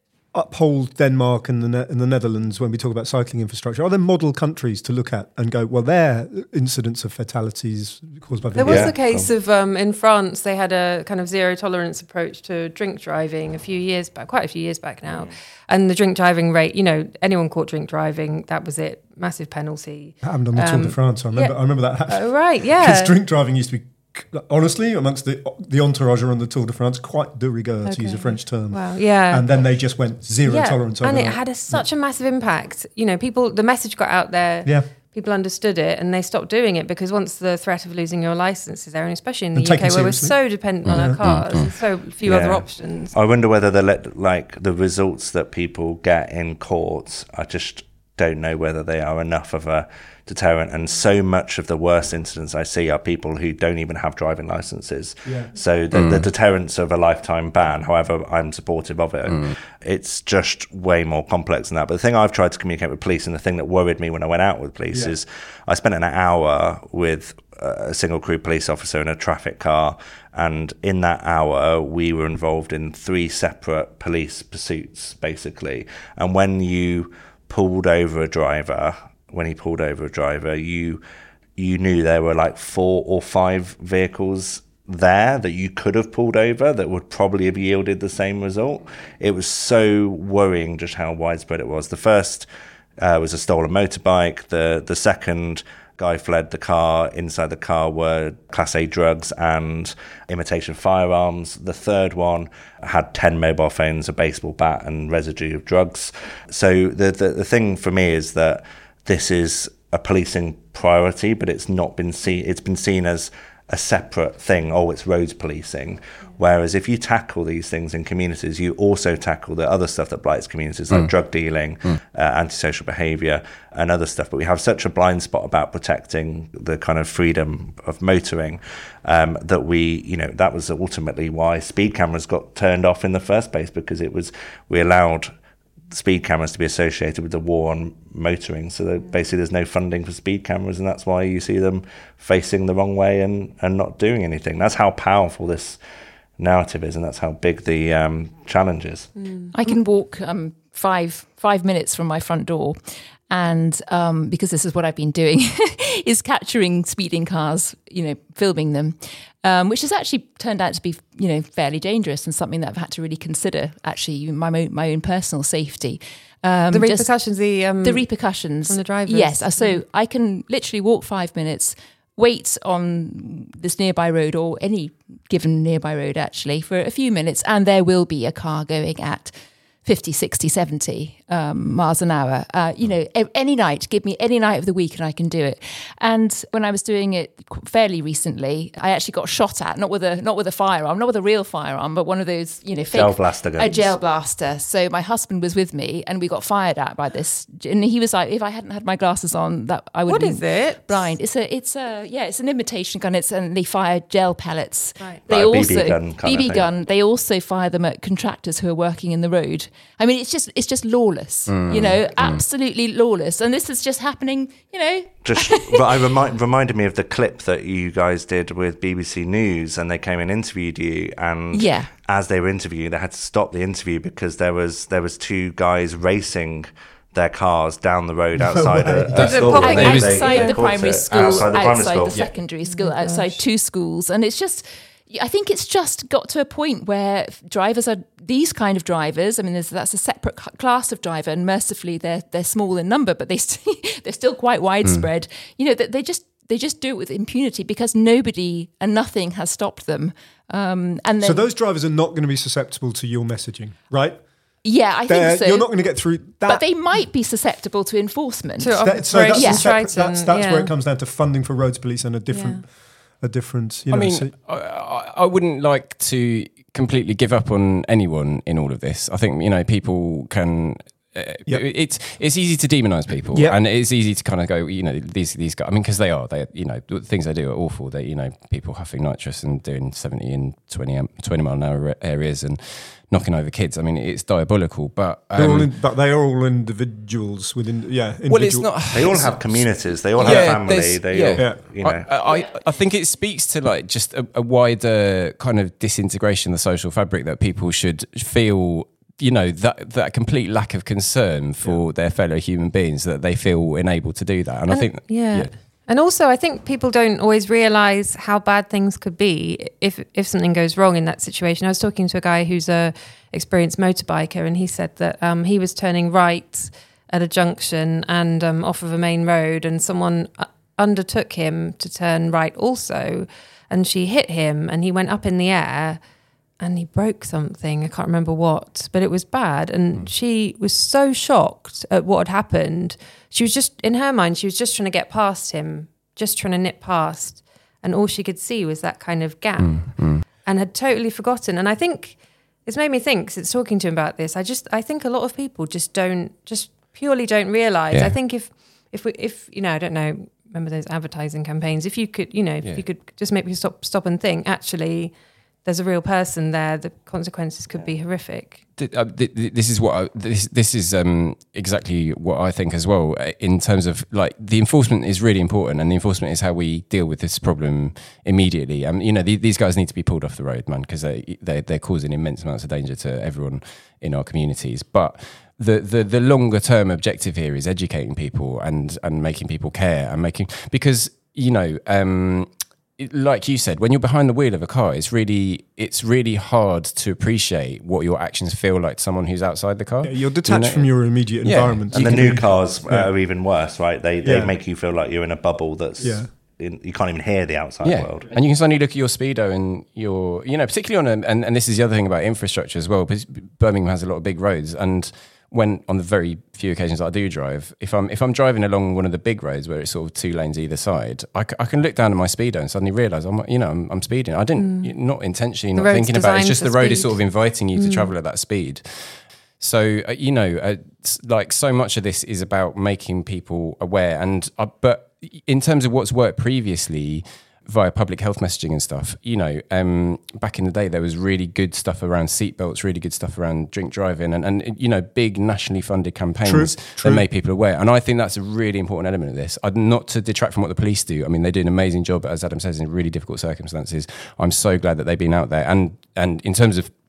D: uphold Denmark and the, ne- and the Netherlands when we talk about cycling infrastructure. Are there model countries to look at and go, well, their incidents of fatalities caused by
F: There
D: vehicles?
F: was
E: Yeah.
F: the case of um, in France, they had a kind of zero tolerance approach to drink driving a few years back, quite a few years back now. And the drink driving rate, you know, anyone caught drink driving, that was it, massive penalty.
D: It happened on the Tour de
F: Um,
D: France. I remember.
F: yeah.
D: I remember that.
F: Oh, right, yeah.
D: Because drink driving used to be, honestly, amongst the the entourage around the Tour de France, quite de rigueur, to
F: Okay.
D: use a French term.
F: Wow, yeah.
D: And then they just went zero
F: yeah.
D: tolerance
F: and
D: overnight.
F: it had a, such a massive impact. You know, people, the message got out there.
D: Yeah.
F: People understood it and they stopped doing it because once the threat of losing your license is there, and especially in the
D: And
F: U K
D: taken
F: where we're
D: seriously.
F: so dependent on our cars, and so few
E: Yeah.
F: other options.
E: I wonder whether the le- like the results that people get in courts, I just don't know whether they are enough of a deterrent. And so much of the worst incidents I see are people who don't even have driving licenses.
D: Yeah.
E: So the, mm. the deterrence of a lifetime ban, however I'm supportive of it, mm. it's just way more complex than that. But the thing I've tried to communicate with police, and the thing that worried me when I went out with police, yeah. is I spent an hour with a single crew police officer in a traffic car, and in that hour we were involved in three separate police pursuits, basically. And when you pulled over a driver, when he pulled over a driver, you you knew there were like four or five vehicles there that you could have pulled over that would probably have yielded the same result. It was so worrying just how widespread it was. The first uh, was a stolen motorbike. The the second guy fled the car. Inside the car were Class A drugs and imitation firearms. The third one had ten mobile phones, a baseball bat, and residue of drugs. So the the, the thing for me is that this is a policing priority, but it's not been seen. It's been seen as a separate thing. Oh, it's roads policing. Whereas if you tackle these things in communities, you also tackle the other stuff that blights communities, like mm. drug dealing, mm. uh, antisocial behaviour, and other stuff. But we have such a blind spot about protecting the kind of freedom of motoring um, that we, you know, that was ultimately why speed cameras got turned off in the first place, because it was we allowed speed cameras to be associated with the war on motoring. So that basically there's no funding for speed cameras, and that's why you see them facing the wrong way and, and not doing anything. That's how powerful this narrative is, and that's how big the um, challenge is.
G: Mm. I can walk um, five five minutes from my front door, And um, because this is what I've been doing, is capturing speeding cars, you know, filming them, um, which has actually turned out to be, you know, fairly dangerous and something that I've had to really consider, actually, my own, my own personal safety. Um,
F: the repercussions, the um,
G: the repercussions
F: from the drivers.
G: Yes, so I can literally walk five minutes, wait on this nearby road or any given nearby road actually for a few minutes, and there will be a car going at fifty, sixty, seventy um, miles an hour. Uh, you know, any night, give me any night of the week and I can do it. And when I was doing it fairly recently, I actually got shot at, not with a not with a firearm, not with a real firearm, but one of those, you know, fake,
E: gel blaster guns.
G: A gel blaster. So my husband was with me and we got fired at by this. And he was like, if I hadn't had my glasses on, that I would
F: What
G: be
F: is it?
G: blind. It's a, it's a, yeah, it's an imitation gun. It's and they fire gel pellets.
F: Right.
G: They
E: Like a
G: also
E: B B gun kind
G: B B
E: of thing.
G: gun. They also fire them at contractors who are working in the road. I mean, it's just it's just lawless,
E: Mm,
G: you know, absolutely lawless. And this is just happening, you know.
E: Just, but I remind, reminded me of the clip that you guys did with B B C News, and they came and interviewed you, and
G: Yeah.
E: as they were interviewing, they had to stop the interview because there was there was two guys racing their cars down the road outside a, a
F: That's
E: school.
F: public-
E: and they- they
G: outside the
E: caught
G: primary
E: it.
G: school,
E: outside the primary
G: outside
E: school.
G: the secondary school, outside two schools. And it's just, I think it's just got to a point where drivers are, these kind of drivers, I mean, there's, that's a separate c- class of driver, and mercifully they're they're small in number, but they st- they're still quite widespread. You know, that they just they just do it with impunity because nobody and nothing has stopped them. Um, and then,
D: So those drivers are not going to be susceptible to your messaging, right?
G: yeah, I
D: They're-
G: think so.
D: You're not going to get through that.
G: but they might be susceptible to enforcement.
F: To
D: That- so that's,
F: Operation
D: a separate-
F: Triton,
D: that's, that's
F: yeah.
D: where it comes down to funding for roads police and a different, a different. You know,
H: I mean,
D: so-
H: I, I, I wouldn't like to completely give up on anyone in all of this. I think, you know, people can. Uh,
D: Yep.
H: It's it's easy to demonize people,
D: Yep.
H: and it's easy to kind of go, you know, these these guys. I mean, because they are, they, you know, the things they do are awful. They, you know, people huffing nitrous and doing seventy and twenty, am- twenty mile an hour areas and knocking over kids. I mean, it's diabolical. But
D: they're all
H: um,
D: in, but they are all individuals within. Yeah, individual.
H: well, it's not.
E: They all have communities. They all have
H: Yeah,
E: family.
H: there's-
E: They,
H: yeah.
E: all,
D: Yeah.
E: you know.
H: I, I, I think it speaks to like just a, a wider kind of disintegration of the social fabric that people should feel, you know, that that complete lack of concern for their fellow human beings, that they feel enabled to do that. And, I think,
F: yeah. And also, I think people don't always realise how bad things could be if if something goes wrong in that situation. I was talking to a guy who's a experienced motorbiker, and he said that um, he was turning right at a junction and um, off of a main road, and someone uh, undertook him to turn right also, and she hit him, and he went up in the air. And he broke something, I can't remember what, but it was bad. And mm. she was so shocked at what had happened. She was just, in her mind, she was just trying to get past him, just trying to nip past. And all she could see was that kind of gap mm. Mm. and had totally forgotten. And I think it's made me think, since talking to him about this, I just, I think a lot of people just don't, just purely don't realise. Yeah. I think if, if we, if, you know, I don't know, remember those advertising campaigns, if you could, you know, if yeah. you could just make me stop, stop and think, actually, there's a real person there, the consequences could be horrific.
H: This is what I, this this is um, exactly what I think as well. In terms of like the enforcement is really important, and the enforcement is how we deal with this problem immediately. And um, you know, the, these guys need to be pulled off the road, man, because they they they're causing immense amounts of danger to everyone in our communities. But the the the longer term objective here is educating people and and making people care and making, because you know. Um, Like you said, when you're behind the wheel of a car, it's really it's really hard to appreciate what your actions feel like to someone who's outside the car.
D: Yeah, you're detached you know? from your immediate
H: yeah.
D: environment.
E: And
D: you
E: the
D: can,
E: new cars
D: yeah.
E: are even worse, right? They they
D: yeah.
E: make you feel like you're in a bubble that's
D: yeah.
E: in, you can't even hear the outside
H: yeah.
E: world.
H: And you can suddenly look at your speedo and your, you know, particularly on a, and, and this is the other thing about infrastructure as well, because Birmingham has a lot of big roads, and when on the very few occasions that I do drive, if I'm if I'm driving along one of the big roads where it's sort of two lanes either side, I, c- I can look down at my speedo and suddenly realise I'm you know I'm, I'm speeding. I didn't mm. not intentionally,
F: the
H: not thinking about it. It's just the road
F: speed.
H: is sort of inviting you mm. to travel at that speed. So uh, you know, uh, like so much of this is about making people aware. And uh, but in terms of what's worked previously via public health messaging and stuff, you know, um, back in the day, there was really good stuff around seatbelts, really good stuff around drink driving, and, and you know, big nationally funded campaigns
D: true,
H: that
D: true.
H: made people aware. And I think that's a really important element of this. I'd not to detract from what the police do. I mean, they do an amazing job, as Adam says, in really difficult circumstances. I'm so glad that they've been out there. And and in terms of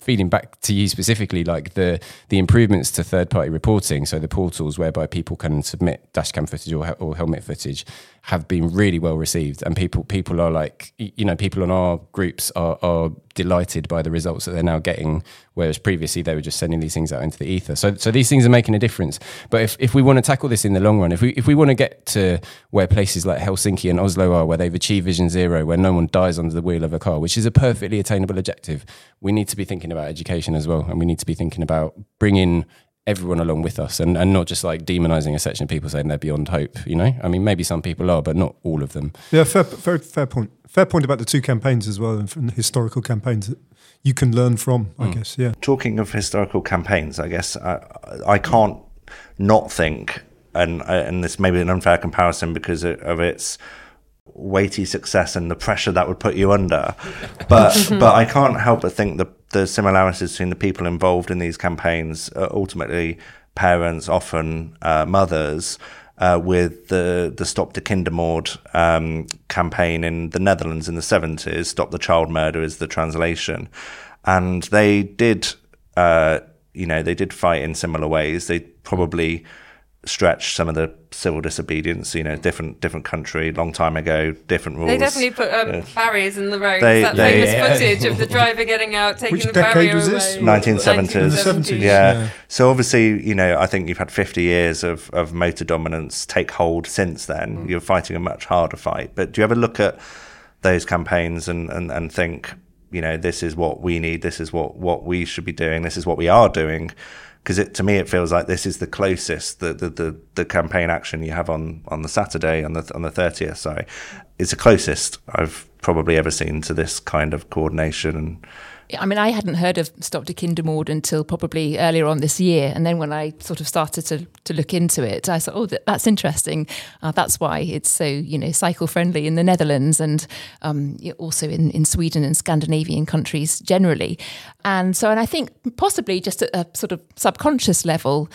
H: feeding back to you specifically, like the the improvements to third party reporting, so the portals whereby people can submit dash cam footage or, or helmet footage, have been really well received, and people people are like, you know, people on our groups are, are delighted by the results that they're now getting, whereas previously they were just sending these things out into the ether. So so these things are making a difference. But if, if we want to tackle this in the long run, if we if we want to get to where places like Helsinki and Oslo are, where they've achieved Vision Zero, where no one dies under the wheel of a car, which is a perfectly attainable objective, we need to be thinking about education as well, and we need to be thinking about bringing everyone along with us, and, and not just like demonizing a section of people saying they're beyond hope, you know? I mean, maybe some people are, but not all of them.
D: Yeah, fair, fair, fair point. Fair point about the two campaigns as well, and from the historical campaigns that you can learn from, I mm. guess, yeah.
E: Talking of historical campaigns, I guess I, I can't not think, and, and this may be an unfair comparison because of its weighty success and the pressure that would put you under, but but I can't help but think the the similarities between the people involved in these campaigns are ultimately parents, often uh, mothers, uh, with the the Stop the Kindermoord um, campaign in the Netherlands in the seventies. Stop the Child Murder is the translation, and they did uh, you know they did fight in similar ways. They probably stretch some of the civil disobedience, you know, different different country, long time ago, different rules.
F: They definitely put um, uh, barriers in the road.
E: They,
F: that
E: they,
F: famous
E: yeah.
F: footage of the driver getting out, taking
D: Which
F: the
D: decade
F: barrier
D: was this?
F: away.
E: nineteen seventies.
D: In the seventies,
E: yeah.
D: yeah.
E: So obviously, you know, I think you've had fifty years of, of motor dominance take hold since then. Mm. You're fighting a much harder fight. But do you ever look at those campaigns and, and, and think, you know, this is what we need, this is what, what we should be doing, this is what we are doing? Because it, to me, it feels like this is the closest, the, the the the campaign action you have on, on the Saturday, on the on the thirtieth. Sorry, it's the closest I've probably ever seen to this kind of coordination. And
G: I mean, I hadn't heard of Stop the Kindermoord until probably earlier on this year. And then when I sort of started to, to look into it, I thought, oh, that, that's interesting. Uh, that's why it's so, you know, cycle friendly in the Netherlands and um, also in, in Sweden and Scandinavian countries generally. And so, and I think possibly just at a sort of subconscious level,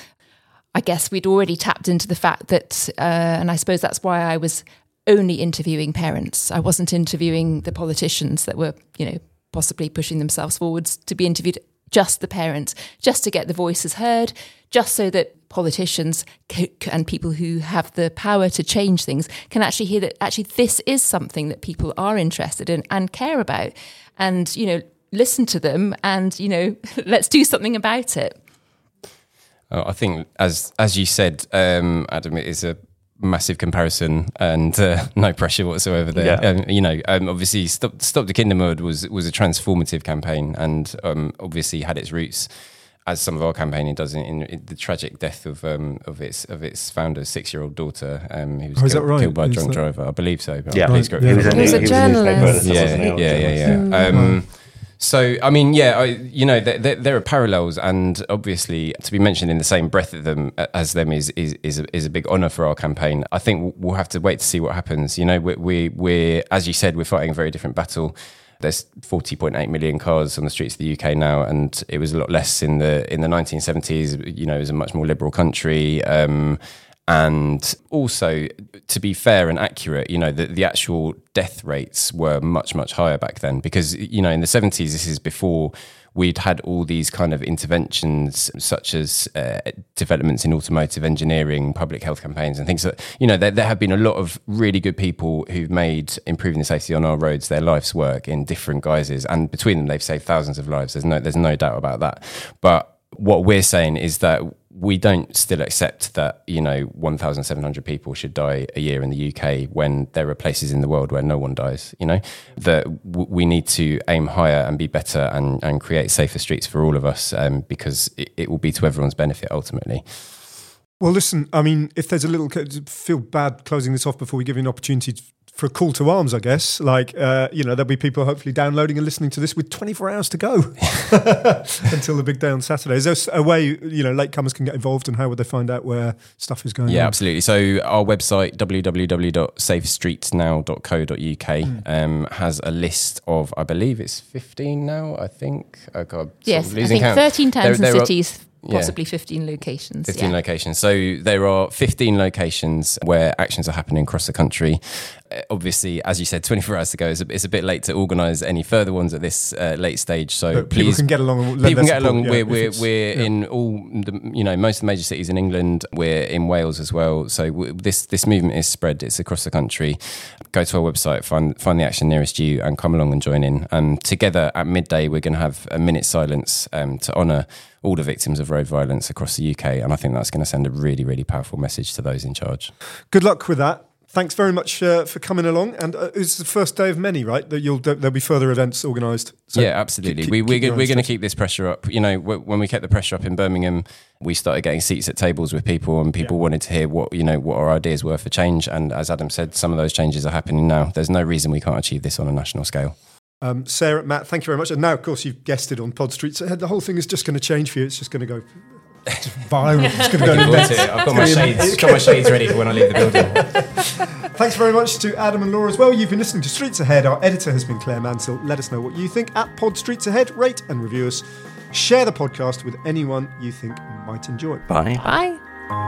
G: I guess we'd already tapped into the fact that, uh, and I suppose that's why I was only interviewing parents. I wasn't interviewing the politicians that were, you know, possibly pushing themselves forwards to be interviewed, just the parents, just to get the voices heard, just so that politicians c- and people who have the power to change things can actually hear that actually this is something that people are interested in and care about, and, you know, listen to them and, you know, let's do something about it.
H: Oh, I think, as as you said, um, Adam, it is a massive comparison and uh, no pressure whatsoever there.
E: Yeah.
H: Um, you know, um, obviously, Stop, Stop the Kindermoord was was a transformative campaign, and um, obviously had its roots, as some of our campaigning does, in, in the tragic death of um, of its of its founder's six year old daughter, um, who was
D: Oh, is
H: killed,
D: that right?
H: killed by a
D: Is
H: drunk
D: that-
H: driver. I believe so. But
E: Yeah.
H: please correct
D: Right.
H: me
D: Yeah.
H: if I'm
F: He was
H: wrong.
F: a journalist.
H: Yeah, yeah, yeah, yeah. Um, So, I mean, yeah, I, you know, there, there, there are parallels, and obviously to be mentioned in the same breath of them as them is is is a, is a big honour for our campaign. I think we'll have to wait to see what happens. You know, we, we we're as you said, we're fighting a very different battle. There's forty point eight million cars on the streets of the U K now, and it was a lot less in the in the nineteen seventies. You know, it was a much more liberal country. Um, And also, to be fair and accurate, you know, the, the actual death rates were much, much higher back then because, you know, in the seventies, this is before we'd had all these kind of interventions such as uh, developments in automotive engineering, public health campaigns and things that, you know, there, there have been a lot of really good people who've made improving the safety on our roads their life's work in different guises. And between them, they've saved thousands of lives. There's no, there's no doubt about that. But what we're saying is that we don't still accept that, you know, one thousand seven hundred people should die a year in the U K when there are places in the world where no one dies, you know, that w- we need to aim higher and be better and, and create safer streets for all of us um, because it, it will be to everyone's benefit ultimately.
D: Well, listen, I mean, if there's a little, feel bad closing this off before we give you an opportunity for a call to arms, I guess. Like, uh, you know, there'll be people hopefully downloading and listening to this with twenty-four hours to go until the big day on Saturday. Is there a way, you know, latecomers can get involved, and how would they find out where stuff is going
H: yeah,
D: on?
H: Yeah, absolutely. So our website, w w w dot safe streets now dot co dot u k, mm. um, has a list of, I believe it's fifteen now, I think. Oh, God,
G: yes, I think
H: count.
G: thirteen towns
H: there,
G: and
H: there
G: cities.
H: Are,
G: Possibly
H: yeah.
G: fifteen locations.
H: fifteen
G: yeah.
H: locations. So there are fifteen locations where actions are happening across the country. obviously, as you said, twenty-four hours to go. It's a, it's a bit late to organise any further ones at this uh, late stage. So
D: but
H: please,
D: people can get along. And
H: people can get
D: support,
H: along.
D: yeah,
H: we're we're, we're
D: yeah.
H: in all the, you know, most of the major cities in England. We're in Wales as well. So w- this this movement is spread. It's across the country. Go to our website, find find the action nearest you, and come along and join in. And together at midday, we're going to have a minute's silence um, to honour all the victims of road violence across the U K. And I think that's going to send a really, really powerful message to those in charge.
D: Good luck with that. Thanks very much uh, for coming along. And uh, it's the first day of many, right? That you'll there'll be further events organised. So
H: yeah, absolutely.
D: Keep,
H: we, we're
D: keep
H: go- we're going to keep this pressure up. You know, w- when we kept the pressure up in Birmingham, we started getting seats at tables with people, and people yeah. wanted to hear what you know what our ideas were for change. And as Adam said, some of those changes are happening now. There's no reason we can't achieve this on a national scale. Um,
D: Sarah, Matt, thank you very much. And now, of course, you've guessed it on Pod Street. So the whole thing is just going to change for you. It's just going to go viral. It's going to go nuts.
I: I've got my shades, got my shades ready for when I leave the building.
D: Thanks very much to Adam and Laura as well. You've been listening to Streets Ahead. Our editor has been Claire Mansell. Let us know what you think at Pod Streets Ahead. Rate and review us. Share the podcast with anyone you think might enjoy it.
E: Bye.
F: Bye.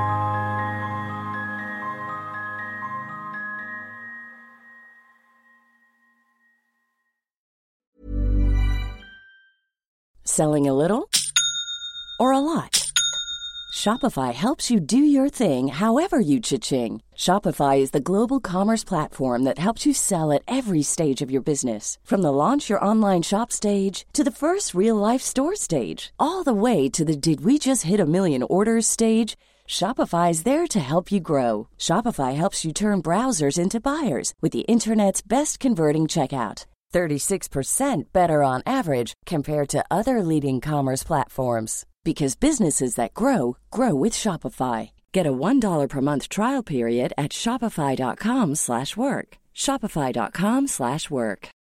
J: Selling a little or a lot? Shopify helps you do your thing however you cha-ching. Shopify is the global commerce platform that helps you sell at every stage of your business. From the launch your online shop stage to the first real-life store stage, all the way to the did we just hit a million orders stage. Shopify is there to help you grow. Shopify helps you turn browsers into buyers with the internet's best converting checkout. thirty-six percent better on average compared to other leading commerce platforms. Because businesses that grow, grow with Shopify. Get a one dollar per month trial period at shopify.com slash work. Shopify.com slash work.